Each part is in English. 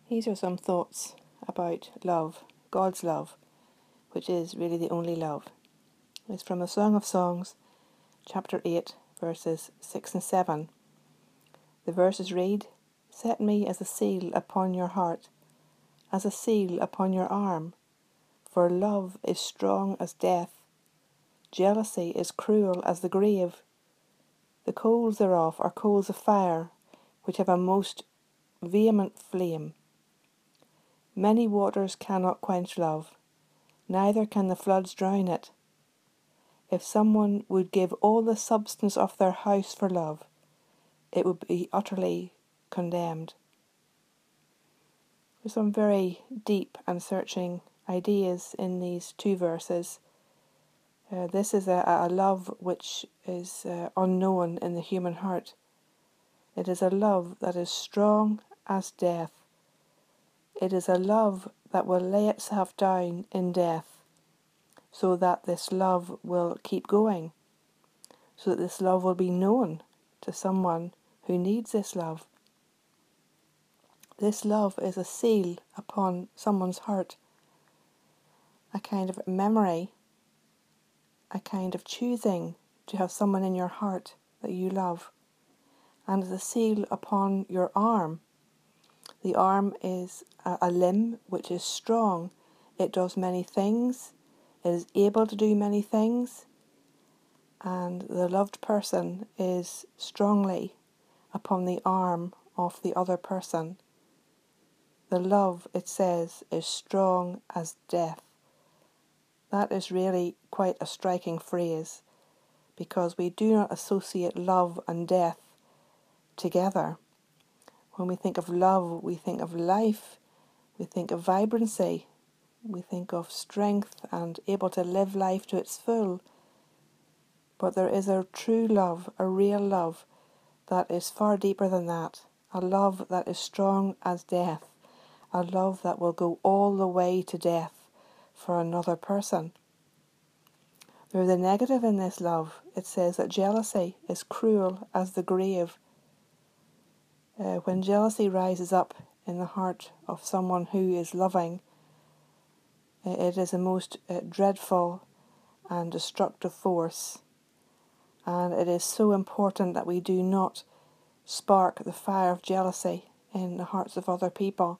These are some thoughts about love, God's love, which is really the only love. It's from the Song of Songs, chapter 8, verses 6 and 7. The verses read, "Set me as a seal upon your heart, as a seal upon your arm, for love is strong as death, jealousy is cruel as the grave. The coals thereof are coals of fire, which have a most vehement flame. Many waters cannot quench love, neither can the floods drown it. If someone would give all the substance of their house for love, it would be utterly condemned." There's some very deep and searching ideas in these two verses. This is a love which is unknown in the human heart. It is a love that is strong as death. It is a love that will lay itself down in death, so that this love will keep going, so that this love will be known to someone who needs this love. This love is a seal upon someone's heart, a kind of memory, a kind of choosing to have someone in your heart that you love, and as a seal upon your arm. The arm is a limb which is strong. It does many things. It is able to do many things. And the loved person is strongly upon the arm of the other person. The love, it says, is strong as death. That is really quite a striking phrase, because we do not associate love and death together. When we think of love, we think of life, we think of vibrancy, we think of strength and able to live life to its full. But there is a true love, a real love, that is far deeper than that. A love that is strong as death. A love that will go all the way to death for another person. There's a negative in this love. It says that jealousy is cruel as the grave. When jealousy rises up in the heart of someone who is loving, it is a most dreadful and destructive force. And it is so important that we do not spark the fire of jealousy in the hearts of other people.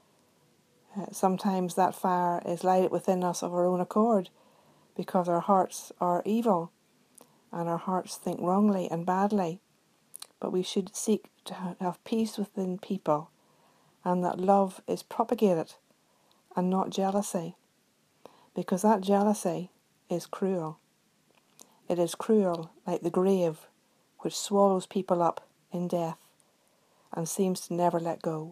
Sometimes that fire is lighted within us of our own accord, because our hearts are evil and our hearts think wrongly and badly. But we should seek to have peace within people, and that love is propagated and not jealousy, because that jealousy is cruel. It is cruel like the grave, which swallows people up in death and seems to never let go.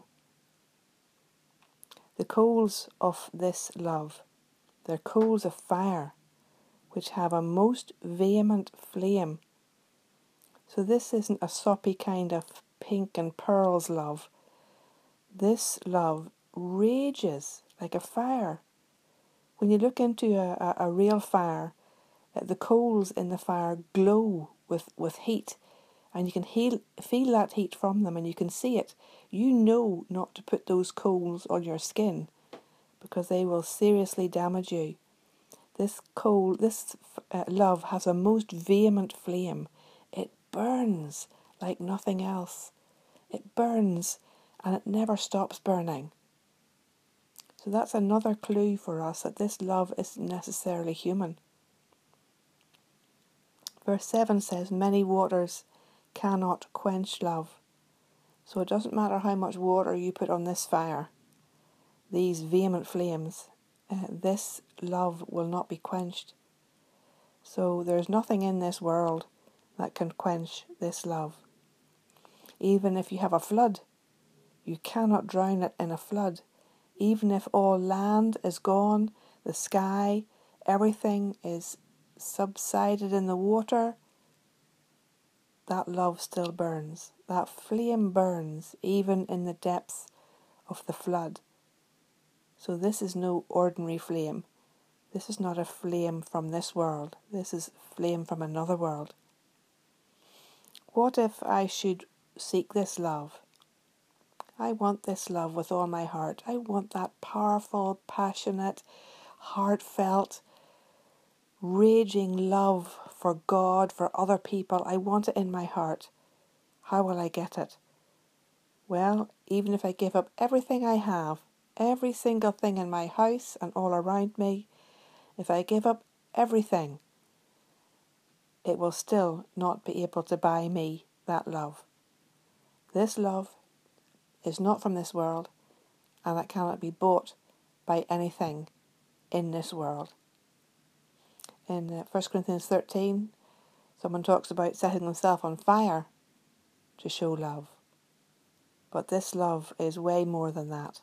The coals of this love, they're coals of fire, which have a most vehement flame. So this isn't a soppy kind of pink and pearls love. This love rages like a fire. When you look into a real fire, the coals in the fire glow with heat, and you can feel that heat from them, and you can see it. You know not to put those coals on your skin, because they will seriously damage you. This love has a most vehement flame. It burns like nothing else. It burns, and it never stops burning. So that's another clue for us that this love isn't necessarily human. Verse 7 says, "Many waters cannot quench love." So it doesn't matter how much water you put on this fire, these vehement flames, this love will not be quenched. So there's nothing in this world that can quench this love. Even if you have a flood, you cannot drown it in a flood. Even if all land is gone, the sky, everything is subsided in the water, that love still burns. That flame burns even in the depths of the flood. So this is no ordinary flame. This is not a flame from this world. This is flame from another world. What if I should seek this love? I want this love with all my heart. I want that powerful, passionate, heartfelt, raging love for God, for other people. I want it in my heart. How will I get it? Well, even if I give up everything I have, every single thing in my house and all around me, if I give up everything, it will still not be able to buy me that love. This love is not from this world, and it cannot be bought by anything in this world. In 1 Corinthians 13, someone talks about setting themselves on fire to show love. But this love is way more than that.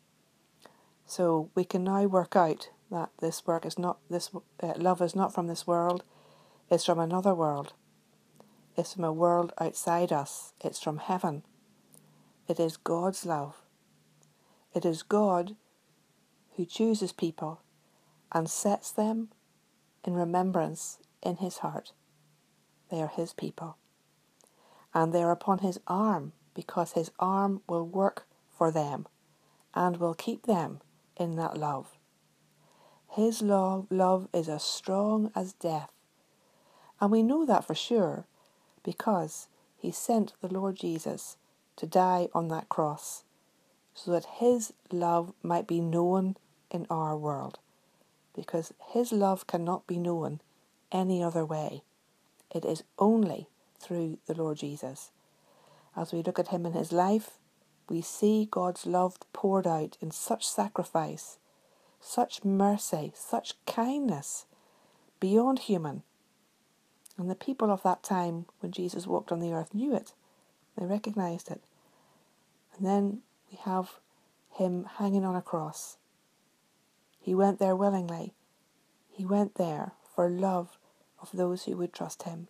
So we can now work out that this love is not from this world. It's from another world. It's from a world outside us. It's from heaven. It is God's love. It is God who chooses people and sets them in remembrance in his heart. They are his people. And they are upon his arm, because his arm will work for them and will keep them in that love. His love is as strong as death. And we know that for sure because he sent the Lord Jesus to die on that cross so that his love might be known in our world, because his love cannot be known any other way. It is only through the Lord Jesus. As we look at him in his life, we see God's love poured out in such sacrifice, such mercy, such kindness, beyond human. And the people of that time, when Jesus walked on the earth, knew it. They recognised it. And then we have him hanging on a cross. He went there willingly. He went there for love of those who would trust him.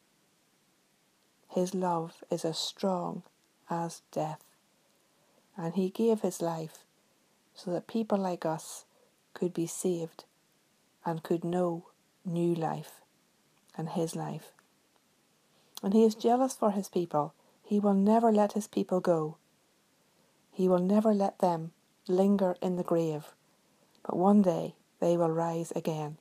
His love is as strong as death. And he gave his life so that people like us could be saved and could know new life and his life. And he is jealous for his people. He will never let his people go. He will never let them linger in the grave, but one day they will rise again.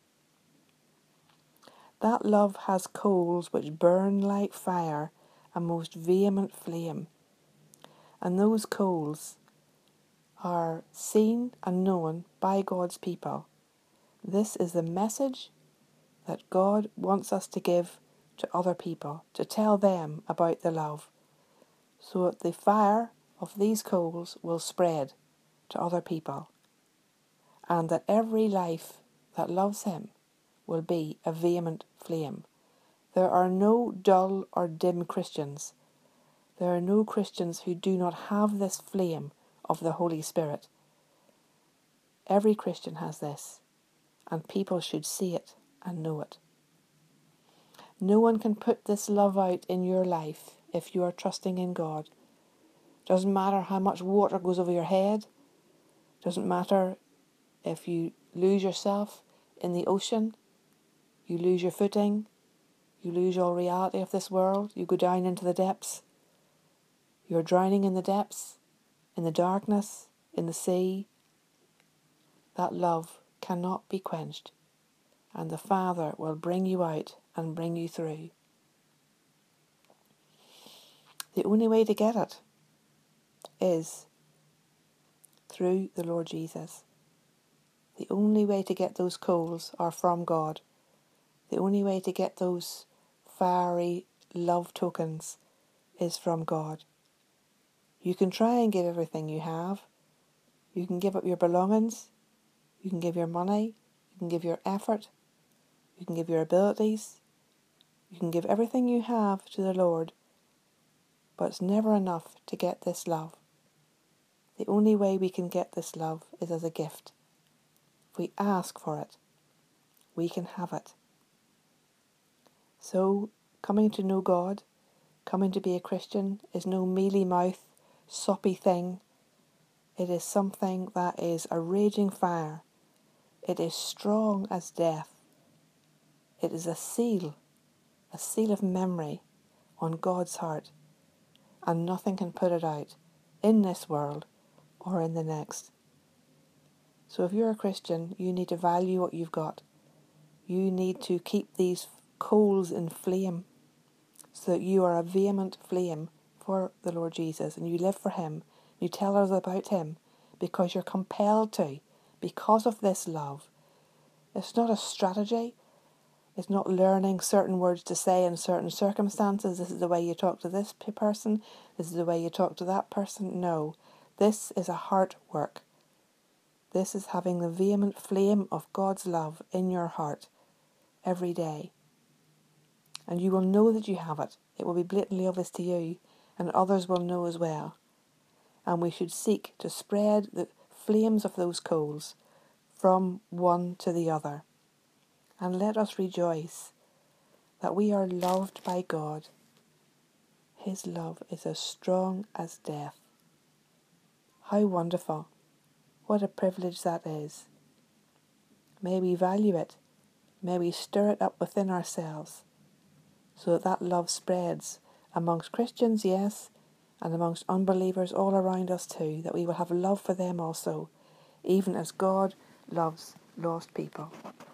That love has coals which burn like fire, a most vehement flame. And those coals are seen and known by God's people. This is the message that God wants us to give to other people, to tell them about the love, so that the fire of these coals will spread to other people, and that every life that loves him will be a vehement flame. There are no dull or dim Christians. There are no Christians who do not have this flame of the Holy Spirit. Every Christian has this, and people should see it and know it. No one can put this love out in your life if you are trusting in God. Doesn't matter how much water goes over your head. Doesn't matter if you lose yourself in the ocean. You lose your footing. You lose all reality of this world. You go down into the depths. You're drowning in the depths, in the darkness, in the sea. That love cannot be quenched, and the Father will bring you out and bring you through. The only way to get it is through the Lord Jesus. The only way to get those coals are from God. The only way to get those fiery love tokens is from God. You can try and give everything you have. You can give up your belongings. You can give your money. You can give your effort. You can give your abilities. You can give everything you have to the Lord. But it's never enough to get this love. The only way we can get this love is as a gift. If we ask for it, we can have it. So, coming to know God, coming to be a Christian, is no mealy-mouthed, soppy thing. It is something that is a raging fire. It is strong as death. It is a seal of memory on God's heart, and nothing can put it out. in this world or in the next. So if you're a Christian, you need to value what you've got. You need to keep these coals in flame so that you are a vehement flame for the Lord Jesus and you live for him. You tell others about him because you're compelled to, because of this love. It's not a strategy. It's not learning certain words to say in certain circumstances. This is the way you talk to this person. This is the way you talk to that person. No, this is a heart work. This is having the vehement flame of God's love in your heart every day. And you will know that you have it. It will be blatantly obvious to you, and others will know as well. And we should seek to spread the flames of those coals from one to the other. And let us rejoice that we are loved by God. His love is as strong as death. How wonderful. What a privilege that is. May we value it. May we stir it up within ourselves so that love spreads amongst Christians, yes, and amongst unbelievers all around us too, that we will have love for them also, even as God loves lost people.